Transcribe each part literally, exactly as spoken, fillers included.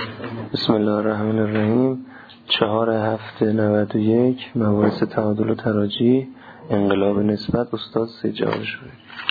بسم الله الرحمن الرحیم. چهار هفته نود و یک مباحث تعادل و تراجی انقلاب نسبت استاد سجاد شد.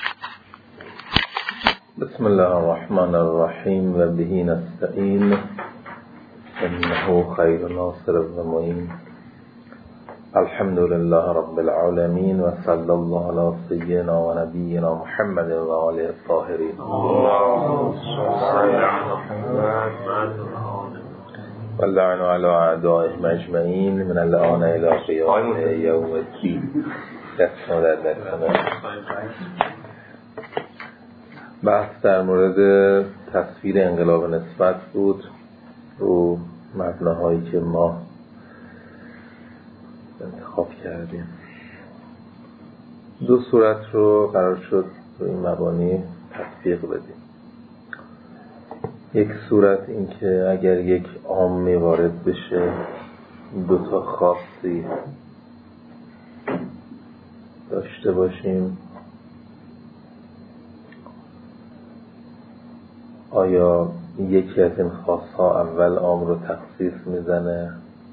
بسم الله الرحمن الرحیم و به نستعین انه خیر ناصر و معین. الحمد لله رب العالمین و صلی الله علی سیدنا و نبینا محمد و آله الطاهرین. اللهم صل علی محمد و لعن علی اعدائهم اجمعین من الان الی قیام یوم الدین. دست در دست. بحث در مورد تصویر انقلاب نسبت بود رو مبناهایی که ما انتخاب کردیم. دو صورت رو قرار شد رو این مبانی تطبیق بدیم. یک صورت این که اگر یک عامی وارد بشه دو تا خاصی داشته باشیم، آیا یکی از این خاص‌ها اول عام رو تخصیص میزنه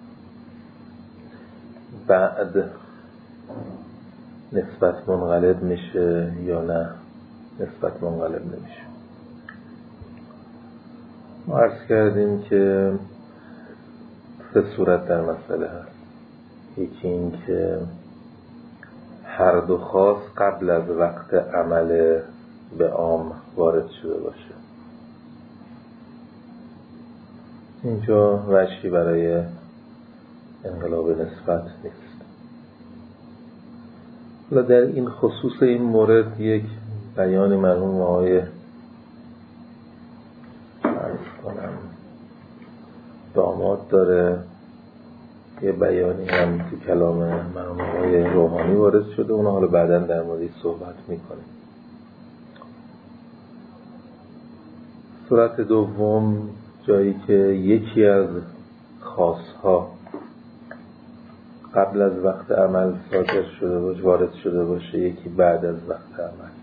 بعد نسبت منقلب میشه یا نه نسبت منقلب نمیشه؟ ما عرض کردیم که سه صورت در مسئله هست. یکی این که هر دو خاص قبل از وقت عمل به عام وارد شده باشه. اینجا وجهی برای انقلاب نسبت نیست. حالا در این خصوص این مورد یک بیان مرحوم آقای عرض کنم داماد داره، یه بیانی هم تو کلام مرحوم آقای روحانی وارد شده، اونا حالا بعداً در موردش صحبت میکنیم. صورت دوم جایی که یکی از خاصها قبل از وقت عمل صادر شده باشه وارد شده باشه، یکی بعد از وقت عمل.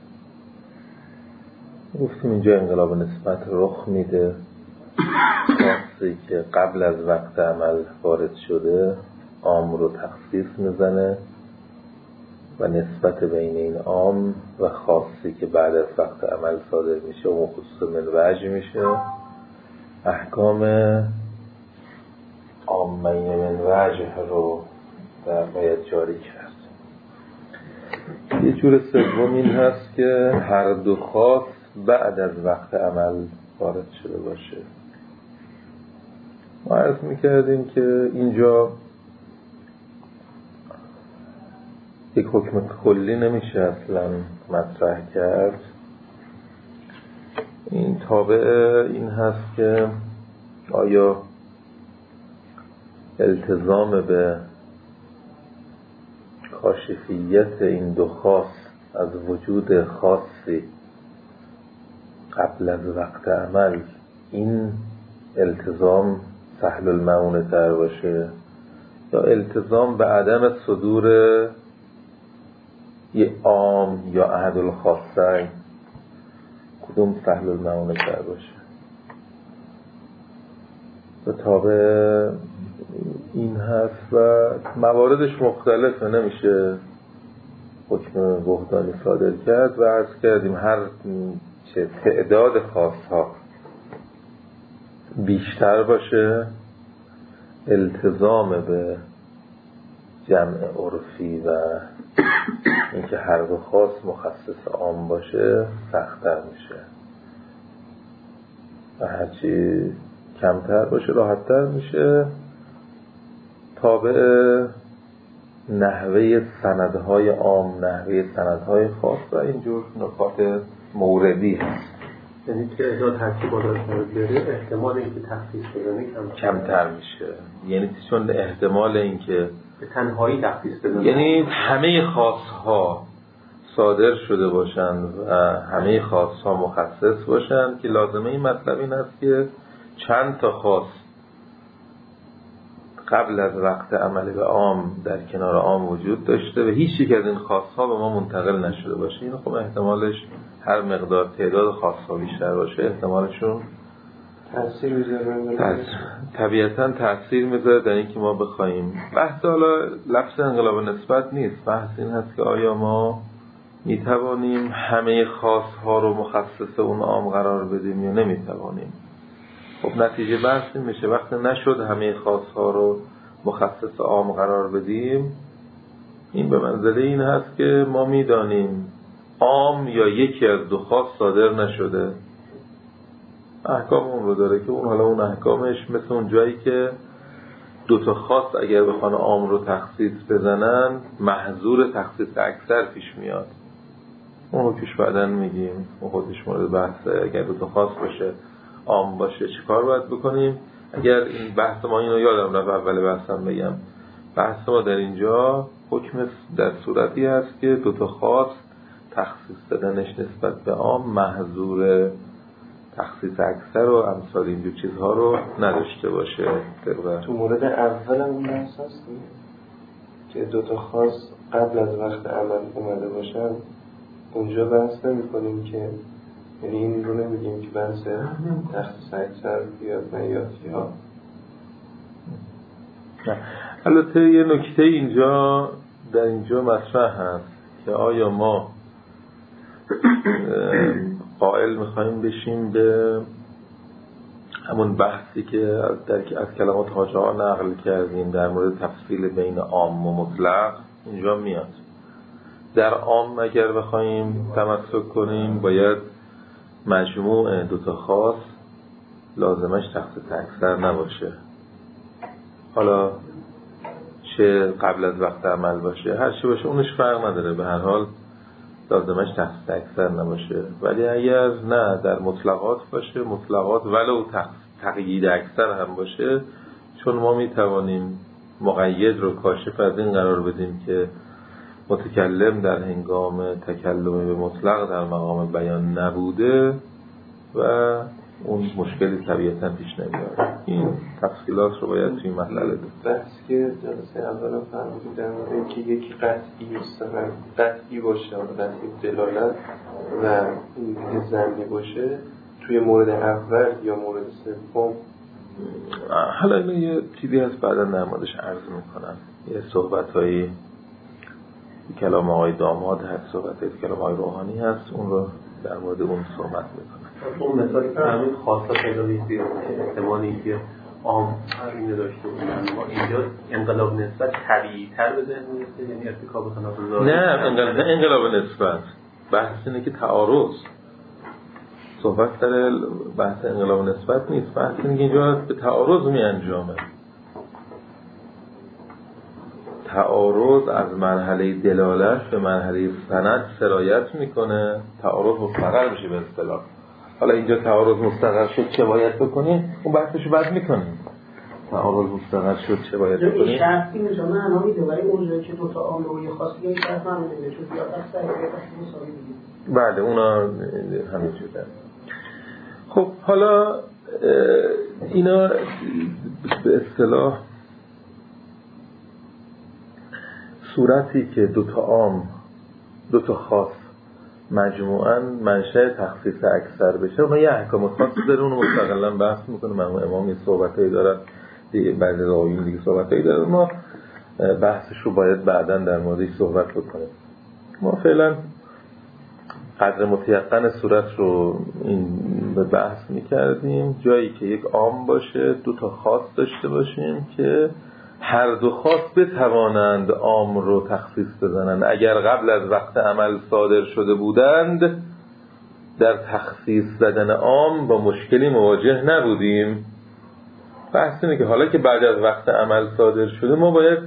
گفتیم اینجا انقلاب نسبت رخ میده. خاصی که قبل از وقت عمل وارد شده عام رو تخصیص میزنه و نسبت بین این عام و خاصی که بعد از وقت عمل صادر میشه و خصوص من وجه میشه. احکام عامه من وجه رو در باید جاری کرد. یه جور سوم این هست که هر دو خاص بعد از وقت عمل وارد شده باشه. ما عرض میکردیم که اینجا یک حکم کلی نمیشه اصلا مطرح کرد. این تابع این هست که آیا التزام به کاشفیت این دو خاص از وجود خاصی قبل از وقت عمل، این التزام سهل المعونه تر باشه یا التزام به عدم صدور یه عام یا احد الخاصین، کدوم سهل المعونه تر باشه؟ و تابع این هست و مواردش مختلفه، نمیشه حکم بهدانی صادر کرد. و عرض کردیم هر چه تعداد خاصها بیشتر باشه، التزام به جمع عرفی و اینکه هر دو خاص مخصص عام باشه سخت‌تر میشه و هرچی کمتر باشه راحت‌تر میشه. تابع نحوه سندهای عام، نحوه سندهای خاص و اینجور نکات موردی هست. یعنی که ازاد هرچی بالاتر بره احتمال اینکه تخصیص بزنه کمتر میشه. یعنی چون احتمال اینکه به تنهایی تخصیص بزنه، یعنی همه خاصها صادر شده باشند و همه خاصها مخصص باشند که لازمه این مطلب این است که چند تا خاص قبل از وقت عمل به عام در کنار عام وجود داشته و هیچ یک از این خاصها به ما منتقل نشده باشه. این خب احتمالش هر مقدار تعداد خاصها بیشتر باشه احتمالشون تأثیر میذاره. طبیعتاً تأثیر میذاره در اینکه ما بخوایم. بحث حالا لفظ انقلاب نسبت نیست، بحث این هست که آیا ما میتوانیم همه خاص‌ها رو مخصص اون عام قرار بدیم یا نمیتوانیم. خب نتیجه بحث این میشه وقتی نشد همه خاص‌ها رو مخصص عام قرار بدیم، این به منزله این هست که ما میدانیم عام یا یکی از دو خاص صادر نشده، احکام اون رو داره که اون حالا اون احکامش مثل اون جایی که دو تا خاص اگر بخوان عام رو تخصیص بزنن محظور تخصیص اکثر پیش میاد. اون رو پیش بعدن میگیم، اون خودش مورد بحثه. اگر دو تا خاص باشه عام باشه چی کار باید بکنیم؟ اگر این بحث ما اینو یادم رفت اول بحثم بگم، بحث ما در اینجا حکم در صورتی هست که دو تا خاص تخصیص دادنش نسبت به عام محظور تخصیص اکثر و امثال اینجور چیزها رو نداشته باشه. طبقه تو مورد اول هم اون بحث هست که دو تا خاص قبل از وقت عمل اومده باشن، اونجا بحث نمی کنیم که یعنی این رو نمیگیم که بحث تخصیص اکثر بیاد نیاد یا البته یه نکته اینجا در اینجا مطرح هست که آیا ما قائل میخواییم بشیم به همون بحثی که از, در... از کلمات حاجه ها نقل کردیم در مورد تفصیل بین عام و مطلق اینجا میاد. در عام اگر بخواییم تمسک کنیم باید مجموع دوتا خاص لازمش تخصیص اکثر نباشه، حالا چه قبل از وقت عمل باشه هر چی باشه اونش فرق نداره، به هر حال لازمش تخصیص اکثر نباشه. ولی اگر نه در مطلقات باشه، مطلقات ولو تقیید اکثر هم باشه، چون ما میتوانیم مقید رو کاشف از این قرار بدیم که متکلم در هنگام تکلم به مطلق در مقام بیان نبوده و اون مشکلی طبیعتا پیش نمیاد. این تفصیلات رو باید توی مسئله دید. بحث که جلسه اول فرمودید در مورد که یکی قطعی مستقر قطعی باشه و قطعی دلالت و این دیگه ظنی باشه، توی مورد اول یا مورد سوم حالا اینو یه چیزی هست بعدا در موردش عرض میکنم. یه صحبت هایی کلام آقای داماد هست، صحبت هایی کلام آقای روحانی هست، اون رو در مورد اون صحبت میکنم. اون مثالی که همین خاصا پیدا نیستی احتمالی که عام اینو داشته بودن ما اینجا انقلاب نسبت طبیعی تر به ذهن میرسه، یعنی ارتکاب خلاف ظاهر. نه انقلاب نه انقلاب نسبت، بحث اینه که تعارض، صحبت در بحث انقلاب نسبت نیست، بحث اینه که اینجا به تعارض می انجامه. تعارض از مرحله دلالت به مرحله سند سرایت میکنه، تعارض مستقر میشه به اصطلاح. حالا اینجا تعارض مستقر شد چه باید بکنیم؟ اون بحثشو بعد میکنیم. تعارض مستقر شد چه باید بکنیم؟ این شرطی نشانه انا میده ولی اونجا که دو تا عامل و یه خاصی یه شرط نمیده چون زیاد اکثر یه خاصی مساوی دیگه. بله اونا همین شده. خب حالا اینا به اصطلاح صورتی که دو تا عام دو تا خاص مجموعاً منشأ تخصیص اکثر بشه، اون یه احکام خاصی داره، اون مستقلاً بحث میکنه. مرحوم امام یه صحبتایی دارن، دیگه بعضی راویین دیگه صحبتایی دارن، ما بحثش رو باید بعداً در موردش صحبت بکنیم. ما فعلا قدر متیقن صورت رو این به بحث میکردیم، جایی که یک عام باشه دو تا خاص داشته باشیم که هر دو خاص بتوانند عام رو تخصیص بزنند. اگر قبل از وقت عمل صادر شده بودند در تخصیص زدن عام با مشکلی مواجه نبودیم. بحث اینه که حالا که بعد از وقت عمل صادر شده ما باید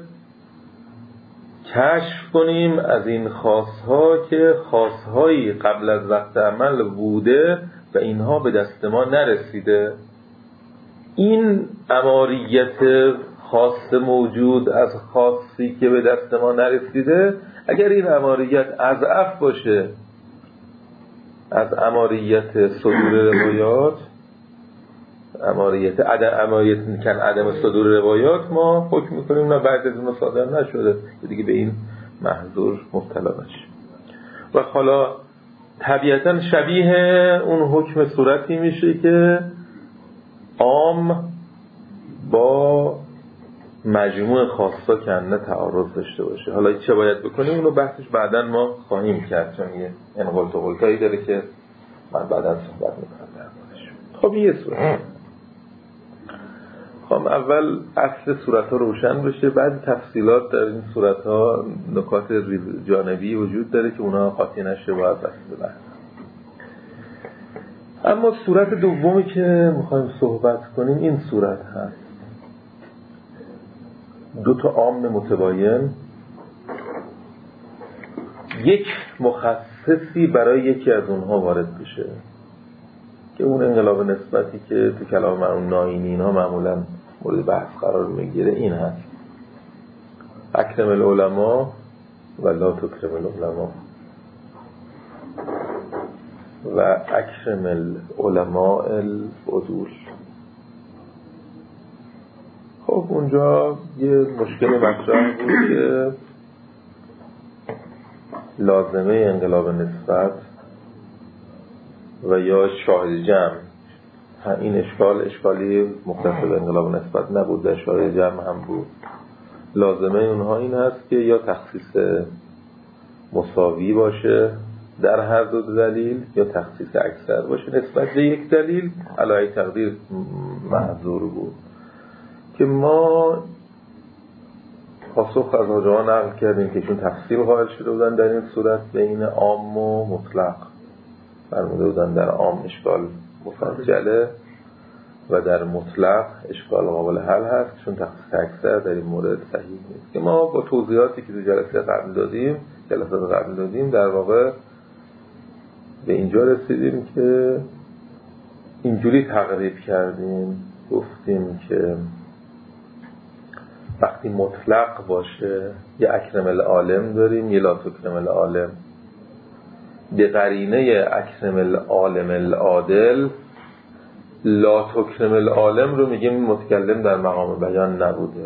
کشف کنیم از این خاصها که خاصهایی قبل از وقت عمل بوده و اینها به دست ما نرسیده. این اماریت خاص موجود از خاصی که به دست ما نرسیده، اگر این اماریت اضعف باشه از اماریت صدور روایات، اماریت عدم اماریت کن عدم صدور روایات، ما حکم میکنیم نه بعد از اون صادر نشده دیگه به این محظور مبتلا نشیم. و حالا طبیعتا شبیه اون حکم صورتی میشه که عام با مجموع خاصا کنه تعارض داشته باشه. حالا چه باید بکنیم اونو بحثش بعداً ما خواهیم کرد، چون یه انقلت و غلطایی داره که من بعداً صحبت میکنم دربارش. خب یه صورت خب اول اصل صورت ها روشن بشه، بعد تفصیلات در این صورت ها نکات جانبی وجود داره که اونا قاطی نشه باید بحث بحث. اما صورت دومی که میخوایم صحبت کنیم این صورت هست، دو تا عام متباین، یک مخصصی برای یکی از اونها وارد بشه که اون انقلاب نسبتی که تو کلام مرحوم ناینی اینها معمولا مورد بحث قرار میگیره این هست: اکرم العلماء و لا تکرم العلماء و اکرم العلماء العدول. خب اونجا یه مشکل مطرح بود که لازمه انقلاب نسبت و یا شاهد جمع، این اشکال اشکالی مختص به انقلاب نسبت نبود، در شاهد جمع هم بود. لازمه اونها این هست که یا تخصیص مساوی باشه در هر دو دلیل یا تخصیص اکثر باشه نسبت به یک دلیل. علی تقدیر محظور بود که ما پاسخ از حاجیان نقل کردیم که چون تفصیل قائل شده بودن در این صورت بین عام و مطلق، فرموده بودن در عام اشکال مسجله و در مطلق اشکال قابل حل هست چون تخصیص اکثر در این مورد صحیح نیست. که ما با توضیحاتی که تو جلسه قبل دادیم جلسات قبل دادیم در واقع به اینجا رسیدیم که اینجوری تقریب کردیم، گفتیم که وقتی مطلق باشه یه اکرم العالم داریم یه لا تکرم العالم، به قرینه اکرم العالم العادل لا تکرم العالم رو میگیم متکلم در مقام بیان نبوده.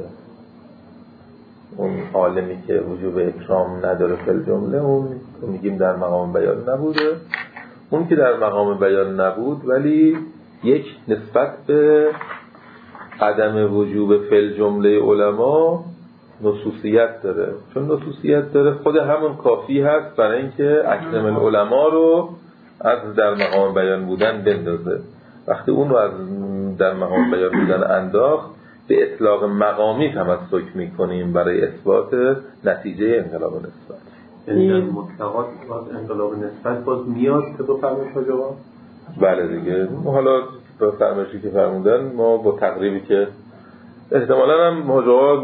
اون عالمی که وجوب اکرام نداره فی الجمله اون رو میگیم در مقام بیان نبوده. اون که در مقام بیان نبود ولی یک نسبت به عدم وجوب فی الجمله علما نصوصیت داره، چون نصوصیت داره خود همون کافی هست برای اینکه اکرم العلماء رو از در مقام بیان بودن بندازه. وقتی اون رو از در مقام بیان بودن انداخت به اطلاق مقامی تمسک میکنیم برای اثبات نتیجه انقلاب نسبت. یعنی در مطلقات انقلاب نسبت باز میاد که دو فرمش ها جواب؟ بله دیگه. حالا با فرمشی که فرمودن ما با تقریبی که احتمالا هم مجاوب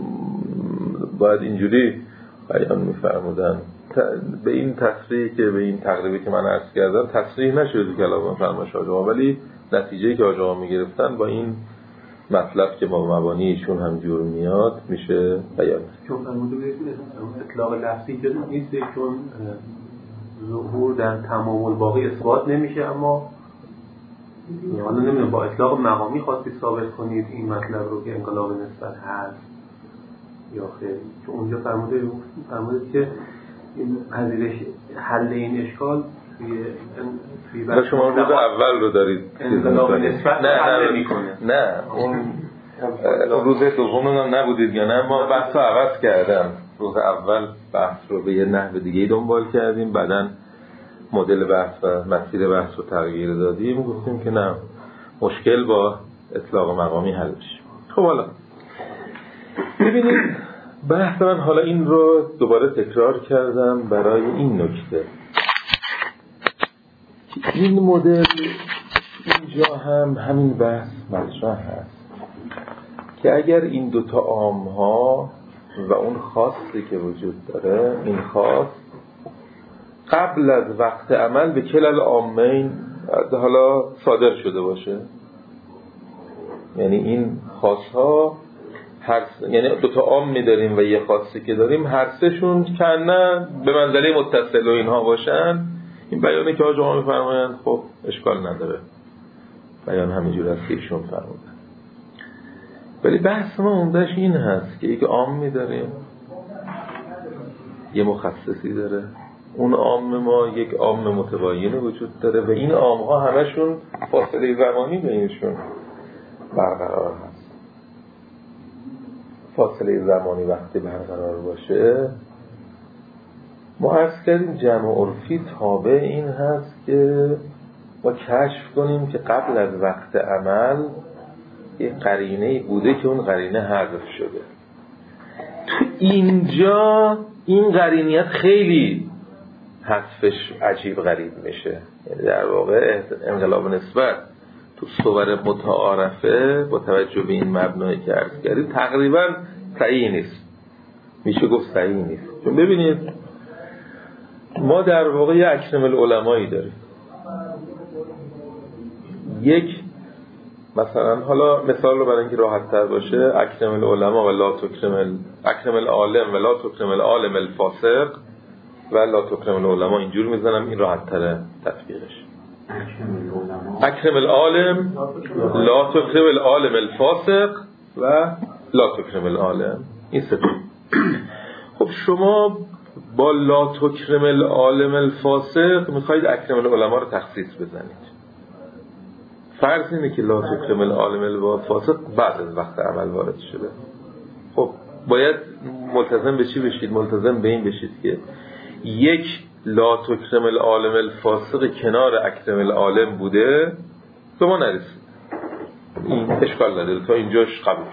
باید اینجوری بیان میفرمودن به این تصریح که به این تقریبی که من عرض کردم تصریح نشده تو کلام فرمش ها، ولی نتیجه‌ای که آجاها میگرفتن با این مطلب که با مبانی ایشون هم جور میاد میشه بیان. چون فرموده بودید اطلاق لفظی که نیست چون ظهور در تمام الباقی اثبات نمیشه، اما حالا نمیدونم با اطلاق مقامی خواستید ثابت کنید این مطلب رو که انقلاب نسبت هست یا خیر؟ چون اونجا فرموده فرموده که این پذیرش حل این اشکال توی توی شما روز اول رو دارید انقلاب نسبت نه حل نمی‌کنه. نه اون روز دوم هم نبودید یا نه؟ ما بحث رو عوض کردم. روز اول بحث رو به یه نحو دیگه دنبال کردیم، بعدن مدل بحث و مسیر بحث رو تغییر دادیم، گفتیم که نه مشکل با اطلاق مقامی حل بشه. خب حالا ببینید بحث من حالا این رو دوباره تکرار کردم برای این نکته. این مدل اینجا هم همین بحث مطرح هست که اگر این دوتا عام ها و اون خاصی که وجود داره، این خاص قبل از وقت عمل به کلل عامین حالا صادر شده باشه، یعنی این خاص ها هر س... یعنی دوتا عام می داریم و یه خاصی که داریم هر سهشون کنه به منزله متصل و اینها باشن، این بیانه که آجا می فرمایند خب اشکال نداره، بیان همینجور است که ایشون فرمودن. ولی بحث ما عمده‌اش این هست که یک عام می داریم یه مخصصی داره، اون عام ما یک عام متباین وجود داره و این عام ها همشون فاصله زمانی بینشون برقرار هست. فاصله زمانی وقتی برقرار باشه، ما عرض کردیم جمع عرفی تابع این هست که ما کشف کنیم که قبل از وقت عمل یه قرینه بوده که اون قرینه حذف شده. تو اینجا این قرینیت خیلی حذفش عجیب غریب میشه. یعنی در واقع انقلاب نسبت تو صور متعارفه با توجه به این مبنایی که عرض کردیم تقریبا صحیح نیست، میشه گفت صحیح نیست. چون ببینید ما در واقع یه اکرم العلمایی داریم. یک مثلا حالا مثال رو برای اینکه راحت تر باشه، اکرم العلما و لا تکرم ال... اکرم العالم و لا تکرم العالم الفاسق و لا تکرم العلما، اینجور میزنم، این راحت تره تطبیقش. اکرم العالم لا تکرم العالم الفاسق و لا تکرم العالم، این سه تا. خب شما با لا تکرم العالم الفاسق میخواید اکرم العلما رو تخصیص بزنید. فرض اینه که لا تکرم العالم الفاسق بعد از وقت عمل وارد شده. خب باید ملتزم به چی بشید؟ ملتزم به این بشید که یک لا تکرم العالم الفاسق کنار اکرم العالم بوده به ما نرسید، این اشکال نداره، تا اینجاش قبول.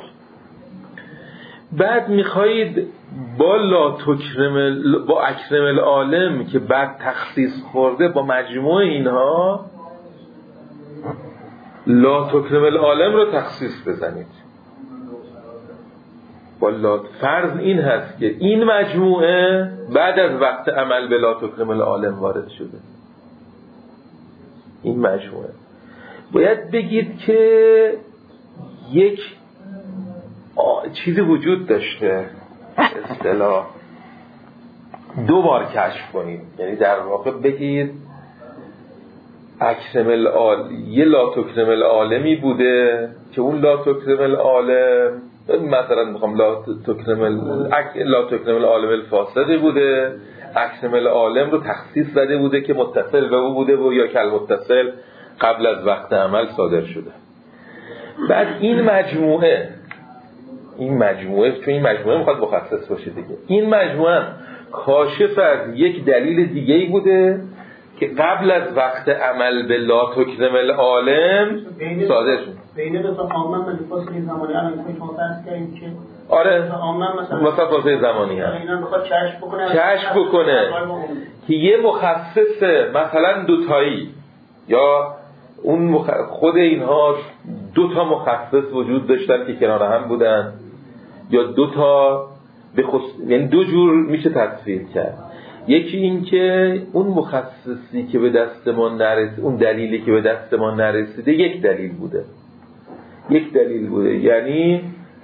بعد میخواید با لا تکرم با اکرم العالم که بعد تخصیص خورده با مجموع اینها لا تکرم العالم رو تخصیص بزنید. با فرض این هست که این مجموعه بعد از وقت عمل به لا تکرم العالم وارد شده. این مجموعه باید بگید که یک چیزی وجود داشته، اصطلاح دو بار کشف کنید. یعنی در واقع بگید اکرم العالم یه لا تکرم العالمی بوده که اون لا تکرم العالم مثلا میخوام لا تکرم لا تکرم العالم الفاسقی بوده، اکرم العالم رو تخصیص زده بوده که متصل به او بوده و یا کل متصل قبل از وقت عمل صادر شده. بعد این مجموعه این مجموعه چون این مجموعه میخواد مخصص باشه دیگه، این مجموعه کاشف از یک دلیل دیگه‌ای بوده که قبل از وقت عمل به لا تکرم العالم صادر شد. بین دو تا عامه فاصله زمانی الان که شما فرض کردید که آره عامه مثلا مثلا فاصله زمانی هست، اینا میخواد کشف بکنه کشف بکنه که یه مخصص مثلا دوتایی یا اون مخ... خود اینها دو تا مخصص وجود داشتن که کنار هم بودن، یا دو تا به خص... یعنی دو جور میشه تصویر کرد. یکی این که اون مخصصی که به دست ما نرسید، اون دلیلی که به دست ما نرسیده یک دلیل بوده یک دلیل بوده یعنی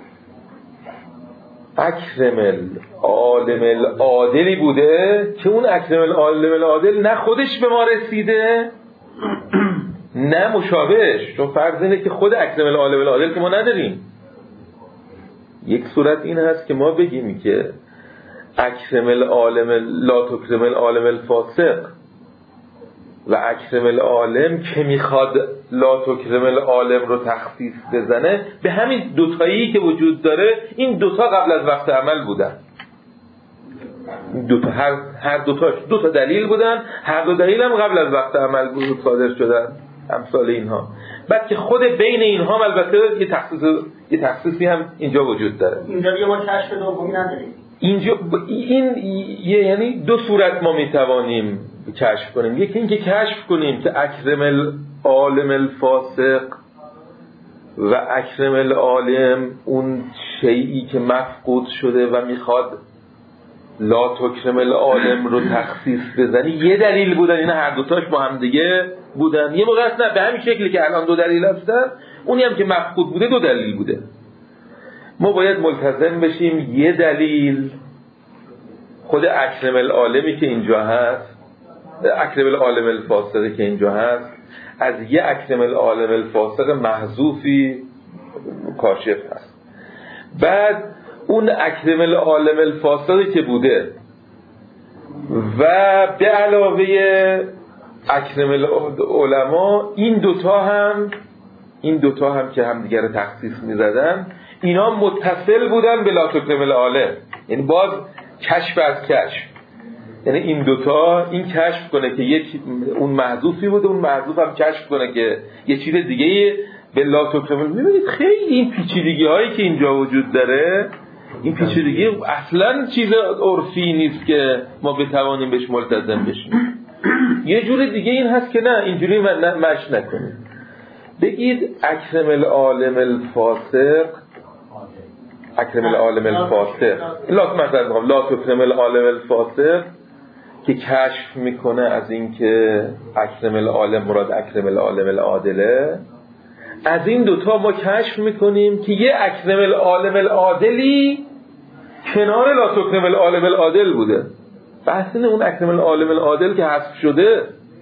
اکرم العالم العادلی بوده که اون اکرم العالم العادل نه خودش به ما رسیده نه مشابهش. چون فرض اینه که خود اکرم العالم العادل که ما نداریم. یک صورت این هست که ما بگیم که اکرم العالم لا تکرم العالم الفاسق و اکرم العالم که میخواد لا تکرم العالم رو تخصیص بزنه به همین دوتایی که وجود داره، این دوتا قبل از وقت عمل بودن. دو تا هر هر دو تاش دو تا دلیل بودن، هر دو دلیل هم قبل از وقت عمل بود صادر شدن، امثال اینها. بعد که خود بین اینها البته یه تخصیص یه تخصیصی هم اینجا وجود داره. اینجا دیگه ما کشف دومی نداریم. اینجا این یعنی دو صورت ما میتوانیم کشف کنیم. یکی این که کشف کنیم که اکرم العالم الفاسق و اکرم العالم اون شیئی که مفقود شده و میخواد لا تکرم العالم رو تخصیص بزنی یه دلیل بودن، این هر دوتاش با هم دیگه بودن. یه موقع نه به همین شکلی که الان دو دلیل هستن، اونی هم که مفقود بوده دو دلیل بوده. ما باید ملتزم بشیم یه دلیل خود اکرم العالمی که اینجا هست، اکرم العالم الفاسقی که اینجا هست، از یه اکرم العالم الفاسق محذوفی کاشف هست. بعد اون اکرم العالم الفاسقی که بوده و به علاوه اکرم العلما این دوتا هم این دوتا هم که همدیگه رو تخصیص میزدن، اینا متصل بودن به لا تکرم العالم، یعنی باز کشف از کشف، یعنی این دوتا این کشف کنه که یک اون محذوفی بوده، اون محذوف هم کشف کنه که یه چیز دیگه به لا تکرم. میبینید خیلی این پیچیدگی هایی که اینجا وجود داره، این پیچیدگی اصلا چیز عرفی نیست که ما بتوانیم بهش ملتزم بشیم. یه جور دیگه این هست که نه اینجوری مش نکنید، بگید اکرم العالم الفاسق، اکرم العالم الفاسق لا مثلا لا تکرم العالم الفاسق که کشف میکنه از این که اکرم العالم مراد اکرم العالم العادله. از این دوتا ما کشف میکنیم که یه اکرم العالم العادلی کنار لا تکرم العالم العادل بوده. بحث اون اکرم العالم العادل که حذف شده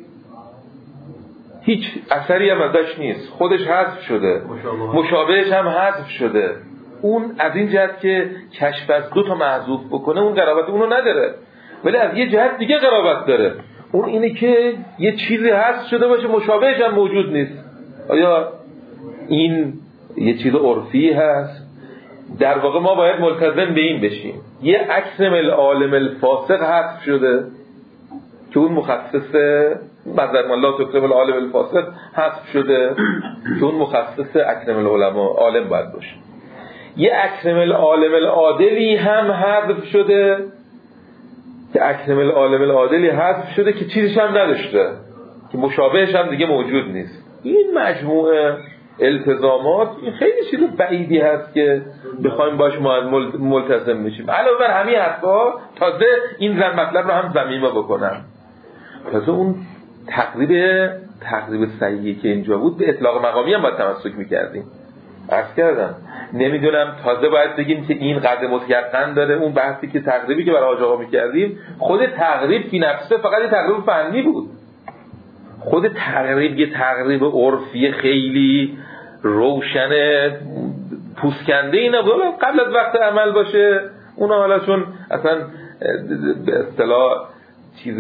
هیچ اثری هم ازش نیست، خودش حذف شده، مشابهش هم حذف شده. اون از این جهت که کشف از دو تا محذوف بکنه اون قرابت اونو نداره، ولی از یه جهت دیگه قرابت داره. اون اینه که یه چیزی حذف شده باشه مشابهش هم موجود نیست. آیا این یه چیز عرفی هست؟ در واقع ما باید ملتزم به این بشیم یه اکرم العالم الفاسق حذف شده که اون مخصص مثلا لا تکرم العالم الفاسق حذف شده که اون مخصص اکرم العلماء عالم باید باشه. یه اکرم العالم العادلی هم حذف شده که اکرم العالم العادلی حذف شده که چیزش هم نداشته، که مشابهش هم دیگه موجود نیست. این مجموعه التزامات این خیلی چیز بعیدی هست که بخوایم باش ملتزم بشیم. علاوه بر همین حرفا تازه این زن مطلب رو هم ضمیمه بکنم، تازه اون تقریب تقریب صحیحی که اینجا بود به اطلاق مقامی هم باید تمسک میکردیم. عرض کردم نمیدونم تازه باید بگیم که این قدر متیقن داره. اون بحثی که تقریبی که برای حاج آقا میکردیم خود تقریب فی نفسه فقط یه تقریب فنی بود. خود تقریب یه تقریب عرفی خیلی روشن پوسکنده ای نبود. قبل از وقت عمل باشه اونا حالا چون اصلا به اصطلاح چیز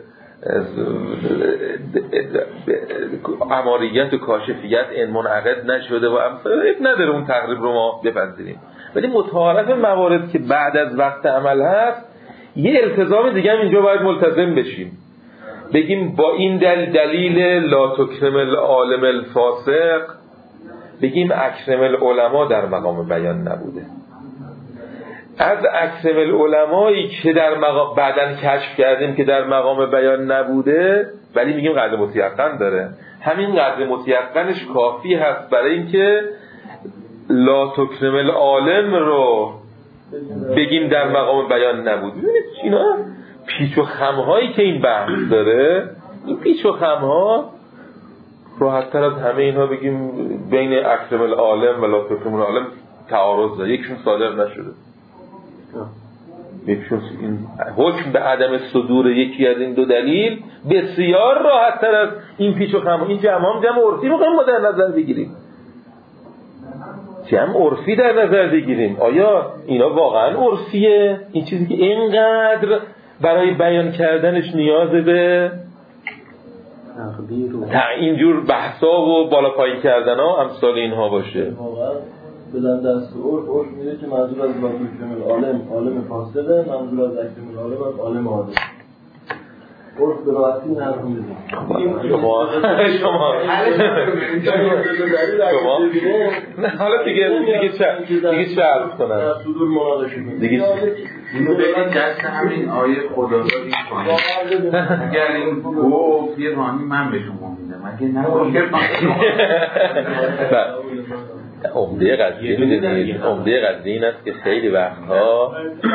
اماریت و کاشفیت این منعقد نشده و امثال نداره اون تقریب رو ما بپذیریم. ولی متعارف موارد که بعد از وقت عمل هست یه التزام دیگه هم اینجا باید ملتزم بشیم، بگیم با این دل دلیل لا تکرم العالم الفاسق بگیم اکرم العلماء در مقام بیان نبوده. از اکرم العلمایی که در مقام بعدن کشف کردیم که در مقام بیان نبوده ولی میگیم قدر متیقن داره، همین قدر متیقنش کافی هست برای اینکه لا تکرم العالم رو بگیم در مقام بیان نبود. ببینید اینا پیچ و خم‌هایی که این بحث داره، این پیچ و خم‌ها راحت‌تر از همه اینها بگیم بین اکرم العالم و لا تکرم العالم تعارض داره، یکشون صادر نشده. یکشون این حکم به عدم صدور یکی از این دو دلیل بسیار راحت‌تر از این پیچ و خم‌ها. این جمع هم جمع عرفی می‌خوایم ما در نظر بگیریم، جمع عرفی در نظر بگیریم. آیا اینا واقعا عرفیه؟ این چیزی که اینقدر برای بیان کردنش نیاز به تا اینجور بحثا و بالا پایین کردن ها امثال اینها باشه. واقعا بلند دست عرف عرف میده که منظور از لا تکرم العالم عالم فاسده، منظور از اکرم العالم از عالم عادل. عرف به راحتی این حرف میده. شما شما شما نه حالا دیگه دیگه چه دیگه چه عرض کنم صدور مناقشه دیگه اینو بگید دست همین آیه خدادادی کنید. اگر این گفت یه راهی من به شما میدم اگه نگفت عمده قضیه میدونید عمده قضیه این است که خیلی وقتها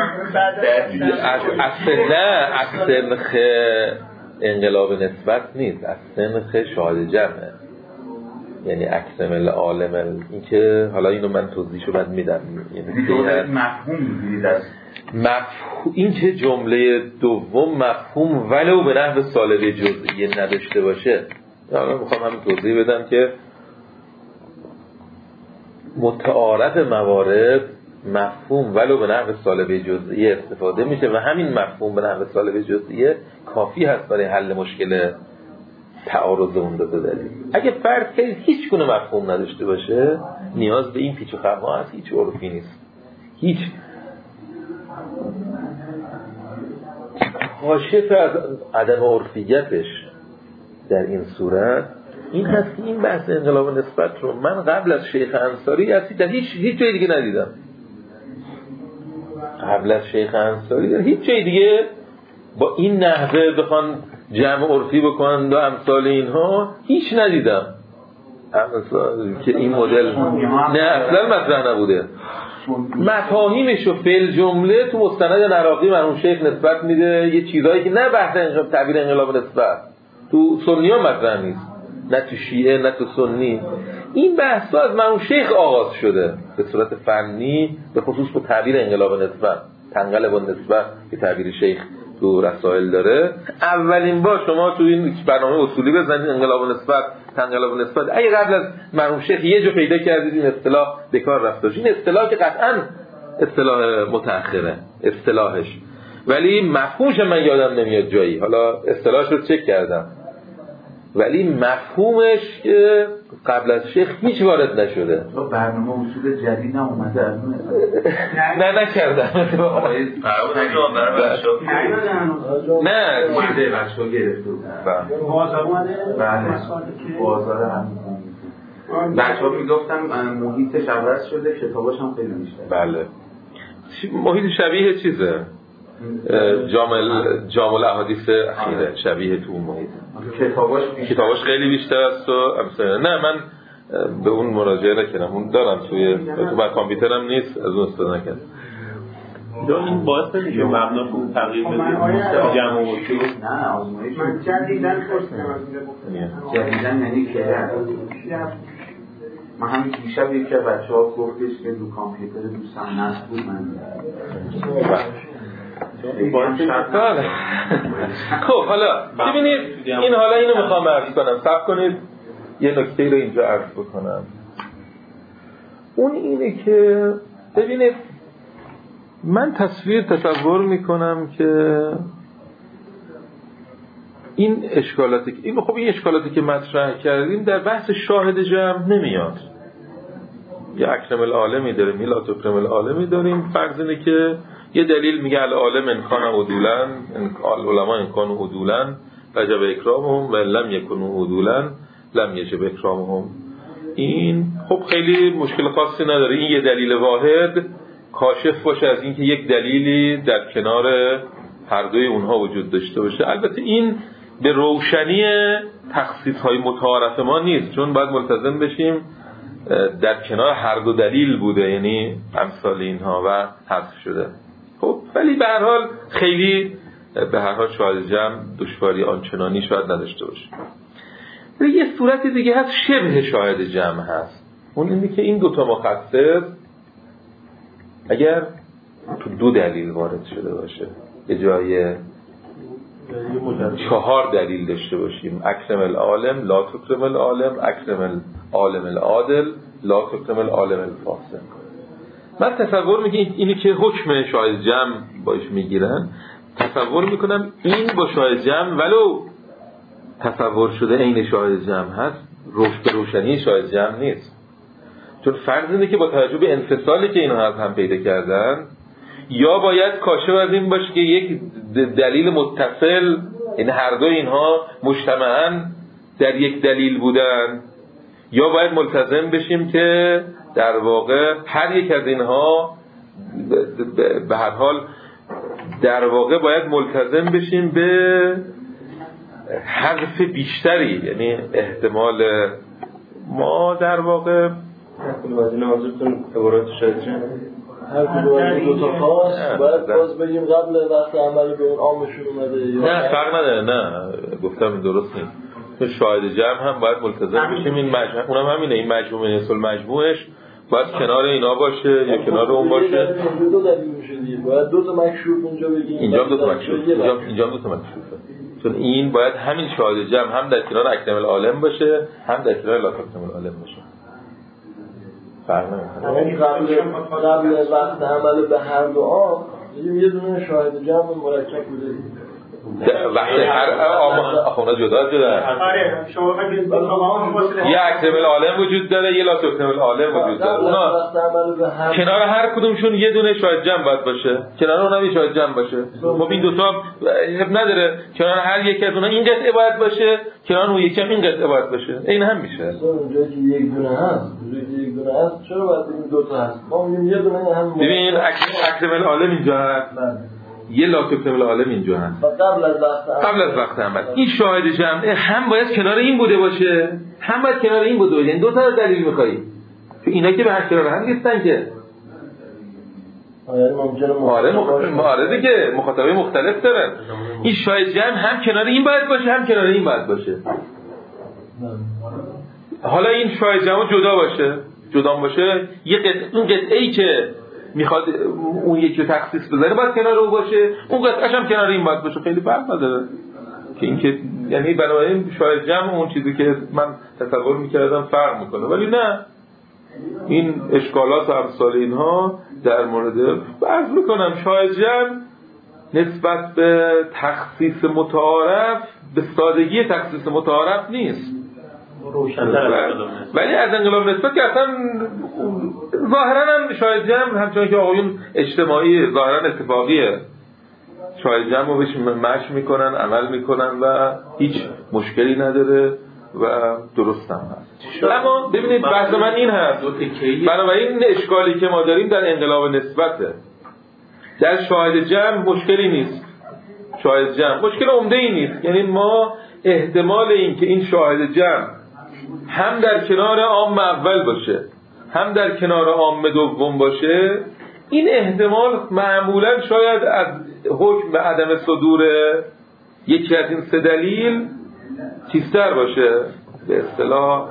از سنخ از سنخ انقلاب نسبت نیست، از سنخ شاهد جمعه، یعنی اکرم العالم. این که حالا اینو من توضیحشو بعد میدم، یعنی مفهوم میگیرید از مفهوم این که جمله دوم مفهوم ولو به نحو سالبه جزئیه نداشته باشه. حالا میخوام همین توضیح بدم که متعارف موارد مفهوم ولو به نحو سالبه جزئیه استفاده میشه و همین مفهوم به نحو سالبه جزئیه کافی هست برای حل مشکل تعارض اون دو دلیل. اگه فرض کنید هیچ گونه مفهوم نداشته باشه، نیاز به این پیچ و خم‌ها هست، هیچ عرفی نیست. هیچ کاشف از عدم عرفیتش در این صورت این هست که این بحث انقلاب نسبت رو من قبل از شیخ انصاری هستی در هیچ هیچ جای دیگه ندیدم. قبل از شیخ انصاری در هیچ جای دیگه با این نحوه بخوان جمع عرفی بکنن و امثال اینها هیچ ندیدم که این مدل نه اصلا مطرح نبوده. مفاهیمش و فعل جمله تو مستند عراقی مرحوم شیخ نسبت میده، یه چیزایی که نه بحث انقلاب تعبیر انقلاب نسبت تو سنی ها مطرح نیست، نه تو شیعه نه تو سنی. این بحث از مرحوم شیخ آغاز شده به صورت فنی، به خصوص با تعبیر انقلاب نسبت، تنقلب نسبت که تعبیر شیخ تو رسائل داره. اولین بار شما تو این برنامه اصولی بزنید انقلاب نسبت، تنقلب نسبت، اگه قبل از مرحوم شیخ یه جا پیدا کردید این اصطلاح بکار رفته باشه، این اصطلاح که قطعاً اصطلاح متأخره اصطلاحش، ولی مفهومش من یادم نمیاد جایی، حالا اصطلاحش رو چک کردم، ولی مفهومش که قبل از شیخ هیچ وارد نشده. تو برنامه اصول جدید هم اومده از اون نه نکردم نه اومده بچه ها گرفته بازار اومده بازار هم بچه ها میگفتن محیطش عوض شده، کتاباش هم خیلی بیشتر. بله محیط شبیه چیزه جامل جامل احادیث اخیره، شبیه تو اون محیط. کتاباش کتاباش خیلی بیشتر است و امثال. نه من به اون مراجعه نکردم، اون دارم توی تو بر کامپیوترم نیست، از اون استفاده نکردم. یا این باعث نمیشه مبنا رو تغییر بدیم جمع و شروع؟ نه آزمایش من جدیدن پرسیدم جدیدن یعنی که من همین دیشب یکی از بچه‌ها گفتش که رو کامپیوتر دوستم نصب بود من خب حالا ببینید این حالا اینو میخوام عرض کنم، صبر کنید یه نکته رو اینجا عرض بکنم. اون اینه که ببینید من تصویر تصور میکنم که این اشکالاتی که این خب این اشکالاتی که مطرح کردیم در بحث شاهد جمع نمیاد. یه اکرم العالمی داریم، یه لا تکرم العالمی داریم. فرض اینه که یه دلیل میگه العالم انکان عدولن، العلماء انکان عدولن وجب اکرامهم و لم یکونوا عدولن لم یجب اکرامهم. این خب خیلی مشکل خاصی نداره، این یه دلیل واحد کاشف باشه از اینکه یک دلیلی در کنار هر دوی اونها وجود داشته باشه. البته این به روشنی تخصیص‌های متعارف ما نیست، چون باید ملتزم بشیم در کنار هر دو دلیل بوده، یعنی امثال اینها و حذف شده. خب ولی به هر حال خیلی به هر حال شاهد جمع دشواری آنچنانی شاید نداشته باشه. یه صورت دیگه هست شبه شاهد جمع هست، اون اینه که این دوتا مخصص اگر تو دو دلیل وارد شده باشه، به جای چهار دلیل داشته باشیم، اکرم العالم لا تکرم العالم، اکرم العالم العادل لا تکرم العالم الفاسق. من تصور میکنم اینی که حکم شاهد جمع باش میگیرن، تصور میکنم این با شاهد جمع ولو تصور شده عین شاهد جمع هست، روش به روشنی شاهد جمع نیست. چون فرض اینه که با توجه به انفصالی که اینها از هم پیدا کردن، یا باید کاشف از این باشه که یک دلیل متصل، این هر دو اینها مجتمعاً در یک دلیل بودن، یا باید ملتزم بشیم که در واقع هر یک از اینها به هر حال در واقع باید ملتزم بشیم به حذف بیشتری، یعنی احتمال ما در واقع کنیم از این منظورتون عبارات شاید جمع هر کدوم از دو تا خاص باید باز بگیم قبل وقت عمل به اون عامشون اومده. نه فرق نداره، نه گفتم درست نیست، تو شاهد جمع هم باید ملتزم بشیم این مجموعه، اونم همینه، این مجموعه نسل مجموعش باید کنار اینا باشه یا کنار اون باشه. دو دلیل میشه دیگه، باید دو تا مکشوف اونجا بگیم، اینجا دو تا مکشوف، اینجا اینجا دو تا مکشوفه، چون این باید همین شاهد جمع هم در کنار اکرم العالم باشه هم در کنار لا تکرم العالم باشه. فرق نمیکنه. قبل قبل وقت عمل به هر دو آب یه دونه شاهد جمع مرکب بوده. وقتی هر آخونا جدا جدا آره شما یه اکرم العالم وجود داره، یه لا تکرم العالم وجود داره. اونا کنار هر کدومشون یه دونه شاهد جمع باید باشه، کنار اونم یه شاهد جمع باشه. خب این دوتا حب نداره کنار هر یک از اونها این قطعه باید باشه، کنار اون یکی هم این قطعه باید باشه. این هم میشه. اونجایی که یک دونه هست، اونجایی که یک دونه هست چرا باید این دو تا هست؟ ما میگیم یه دونه هم. ببین اکرم العالم اینجا هست، یه لا تکرم العالم اینجا هست قبل از وقت قبل از وقت عمل. این شاهد جمعه هم باید کنار این بوده باشه، هم باید کنار این بوده باشه. این دو تا دلیل می‌خوای. تو اینا که به هر کنار هم نیستن که. آره ممکنه آره آره دیگه مخاطبه مختلف دارن. این شاهد جمع هم کنار این باید باشه، هم کنار این باید باشه. حالا این شاهد جمع جدا باشه، جدا باشه، یه قطعه اون قطعه‌ای که میخواد اون یکی رو تخصیص بذاره باید کنار اون باشه، اون قطعه‌اش هم کنار این باید باشه. خیلی فرق نداره که اینکه یعنی بنابراین شاهد جمع اون چیزی که من تصور میکردم فرق میکنه، ولی نه این اشکالات و امثال اینها در مورد عرض میکنم شاهد جمع نسبت به تخصیص متعارف به سادگی تخصیص متعارف نیست، ولی از انقلاب نسبت که اصلا ظاهرا هم شاهد جمع همچنان که آقایون اجتماعی ظاهرا اتفاقیه، شاهد جمع رو بهش مشی میکنن، عمل میکنن و هیچ مشکلی نداره و درست هم هست. اما ببینید بحث من این هست، بنابراین اشکالی که ما داریم در انقلاب نسبته. در شاهد جمع مشکلی نیست، شاهد جمع مشکل عمده ای نیست. یعنی ما احتمال این که این شاهد جمع هم در کنار عام اول باشه هم در کنار عام دوم باشه، این احتمال معمولا شاید از حکم به عدم صدور یکی از این سه دلیل چیزتر باشه، به اصطلاح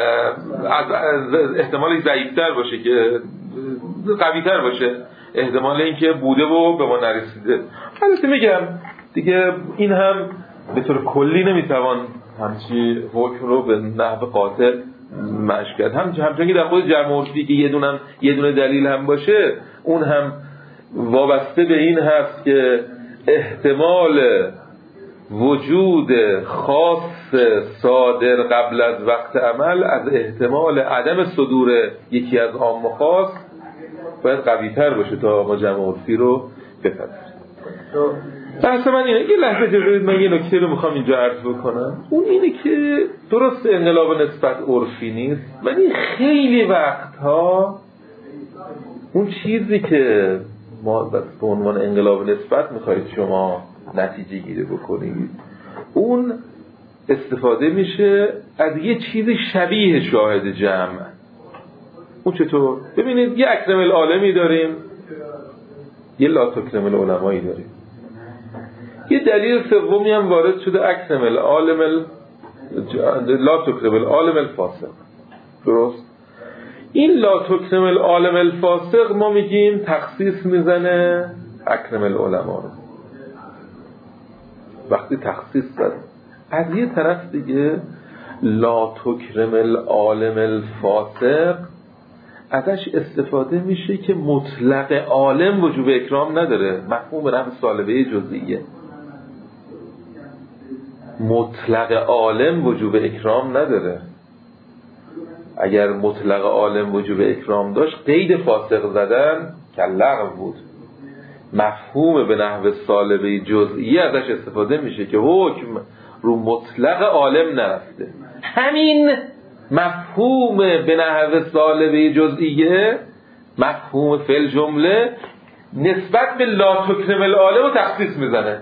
احتمال ضعیفتر باشه که قویتر باشه، احتمال این که بوده و به ما نرسیده. البته میگم دیگه این هم به طور کلی نمیتوان همچی حکم رو به نحو قاطع مشی کرد. هم همچنان که در خود جمع عرفی که یه دونه یه دونه دلیل هم باشه، اون هم وابسته به این هست که احتمال وجود خاص صادر قبل از وقت عمل از احتمال عدم صدور یکی از عام و خاص باید قوی‌تر باشه تا ما جمع عرفی رو بپذیریم. بحث من اینه، یه لحظه جلوید من یه نکته رو میخوام اینجا عرض بکنم. اون اینه که درست انقلاب نسبت عرفی نیست، ولی خیلی وقتها اون چیزی که ما به عنوان انقلاب نسبت میخواید شما نتیجه گیری بکنید، اون استفاده میشه از یه چیزی شبیه شاهد جمع. اون چطور؟ ببینید یه اکرم العالمی داریم، یه لا تکرم العلمایی داریم. یه دلیل سومی هم وارد شده، اکرم العالم ال... لا تکرم العالم الفاسق. درست؟ این لا تکرم العالم الفاسق ما میگیم تخصیص میزنه اکرم العلما رو. وقتی تخصیص زد از یه طرف دیگه لا تکرم العالم الفاسق ازش استفاده میشه که مطلق عالم وجوب اکرام نداره، مفهوم رفع سالبه جزئیه. مطلق عالم وجوب اکرام نداره. اگر مطلق عالم وجوب اکرام داشت قید فاسق زدن که لغو بود. مفهوم به نحو سالبه جزئیه ازش استفاده میشه که حکم رو مطلق عالم نرفته. همین مفهوم به نحو سالبه جزئیه، مفهوم فعل جمله نسبت به لا تکرم العالم رو تخصیص میزنه.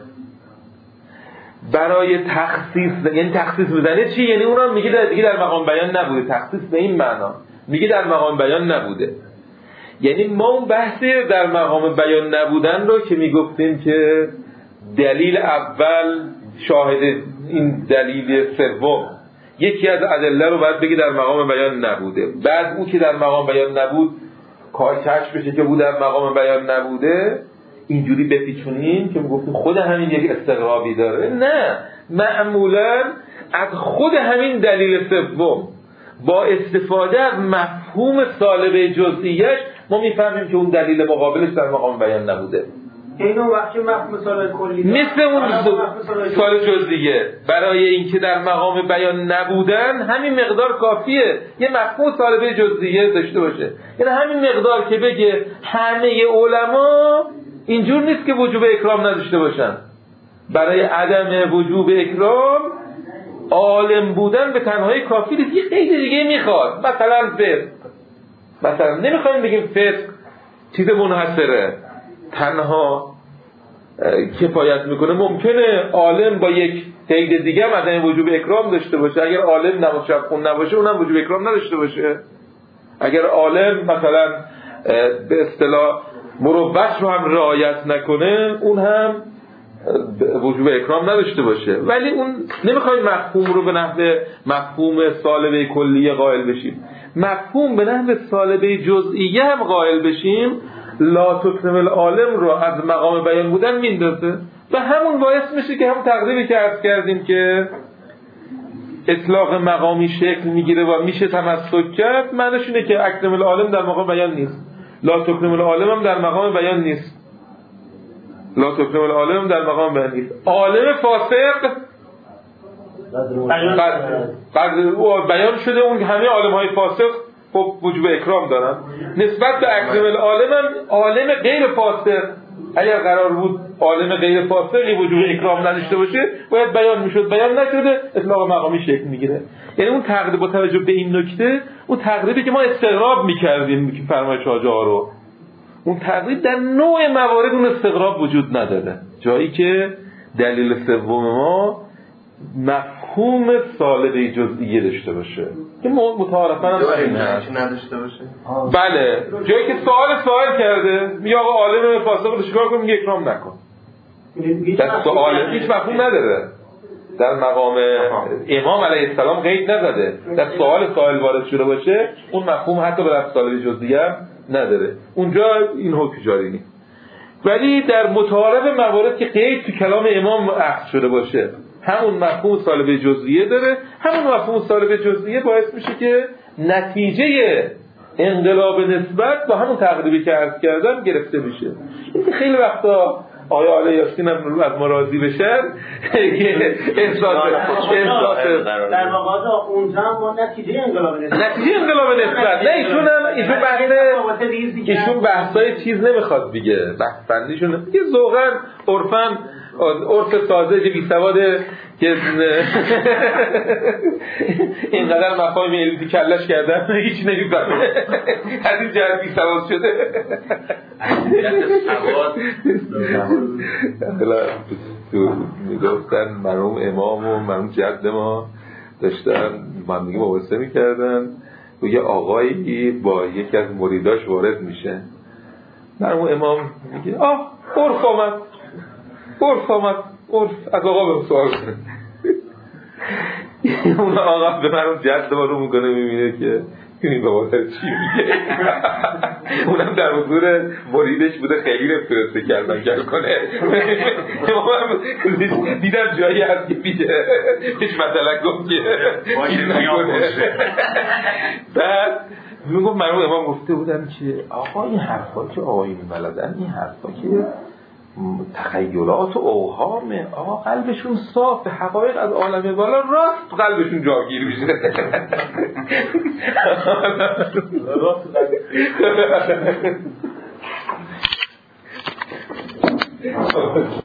برای تخصیص یعنی تخصیص میزنه چی؟ یعنی اونم میگه در دیگه در مقام بیان نبوده. تخصیص به این معنا میگه در مقام بیان نبوده. یعنی ما اون بحث در مقام بیان نبودن رو که میگفتیم که دلیل اول شاهد این دلیل سوم یکی از ادله رو باید بگی در مقام بیان نبوده، بعد اون که در مقام بیان نبود کار کشف بشه که بود در مقام بیان نبوده، اینجوری بپیچونیم که میگفتیم خود همین یک استقرابی داره. نه، معمولا از خود همین دلیل سوم با استفاده از مفهوم سالبه جزئیش ما میفهمیم که اون دلیل مقابلش در مقام بیان نبوده. اینو وقتی مفهوم سال کلی مثل اون سال جزئیه برای اینکه در مقام بیان نبودن همین مقدار کافیه یه مفهوم سالبه جزئیه داشته باشه. یعنی همین مقدار که بگه همه علما اینجور نیست که وجوب اکرام نداشته باشن. برای عدم وجوب اکرام عالم بودن به تنهایی کافی نیست، یه قید دیگه میخواد. مثلا فقه، مثلا نمیخوایم بگیم فقه چیز منحصره تنها کفایت میکنه. ممکنه عالم با یک قید دیگه هم عدم وجوب اکرام داشته باشه. اگر عالم نباشه خون نباشه اونم وجوب اکرام نداشته باشه. اگر عالم مثلا به اصطلاح مروت رو هم رعایت نکنه اون هم وجوب اکرام نداشته باشه. ولی اون نمیخوایم مفهوم رو به نحو مفهوم سالبه کلیه قائل بشیم، مفهوم به نحو سالبه جزئیه هم قائل بشیم. لا تکرم العالم رو از مقام بیان بودن میندازه و همون باعث میشه که هم تقریبی که عرض کردیم که اطلاق مقامی شکل میگیره و میشه تمسک کرد. معنیش اینه که اکرم العالم در مقام بیان نیست، لا تکرم العالم هم در مقام بیان نیست، لا تکرم العالم در مقام بیان نیست. عالم فاسق بیان شده، اون همه عالم های فاسق خب وجوب اکرام دارن. نسبت به اکرم العالم هم عالم غیر فاسق اگر قرار بود عالم غیر فاسقی وجوب اکرام نداشته باشه باید بیان میشد، بیان نشده اطلاق مقامی شکل میگیره. یعنی اون تقریب با توجه به این نکته، اون تقریبی که ما استغراب میکردیم که فرمایش حاج آقا رو، اون تقریب در نوع موارد اون استغراب وجود نداره. جایی که دلیل سوم ما مفهوم سالبه جزئیه داشته باشه که متعارفاً هم این هست نداشته باشه. بله، جایی که سوال سوال کرده میگه آقا عالم فاسق رو چیکار کنم، میگه اکرام نکن. در سوال هیچ مفهوم نداره. در مقام امام علیه السلام قید نزده. در سوال سوال وارد شده باشه اون مفهوم حتی به لفظ سالبه جزئیه نداره. اونجا این حکم جاری نیست. ولی در متعارف موارد که قید تو کلام امام اخذ شده باشه همون مفهوم سالبه جزئیه داره. همون مفهوم سالبه جزئیه باعث میشه که نتیجه انقلاب نسبت با همون تقریبی که عرض کردم گرفته بشه. این خیلی وقتا آیا آل یاسین هم از ما راضی بشن احساس در واقع اونجا ما نتیجه انقلاب نسبت نتیجه انقلاب نسبت نه ایشون هم ایشون بحث ایشون بحثای چیز نمیخواد دیگه، بحث فنیشون دیگه ذوقاً عرفاً عرف ساذج بی سواده که اینقدر مفاهیم علمی کلش کردن هیچ نمیفهمه. از این جهت بی سواد شده. میگفتن مرحوم امام و مرحوم جد ما داشتن با هم دیگه مباحثه میکردن و یه آقایی با یکی از مریداش وارد میشه. مرحوم امام میگه آه عرف آمد عرف آمد عرف از آقا به سوال کنه. اون آقا به مرحوم جد ما رو میکنه میبینه که این بابا چی میگه. اونم در حضور مریدش بوده خیلی نمیتونسته کردن گل کنه. دیدم جایی هست که میگه هیچ مثلا گفت که چیز نکنه. بعد میگم مرحوم امام گفته بودم که آقا این حرفا که آقایی میبلدن این حرفا که تخیلات و اوهامه. آقا قلبشون صاف، حقایق از عالم بالا راست قلبشون جاگیر میشه. راست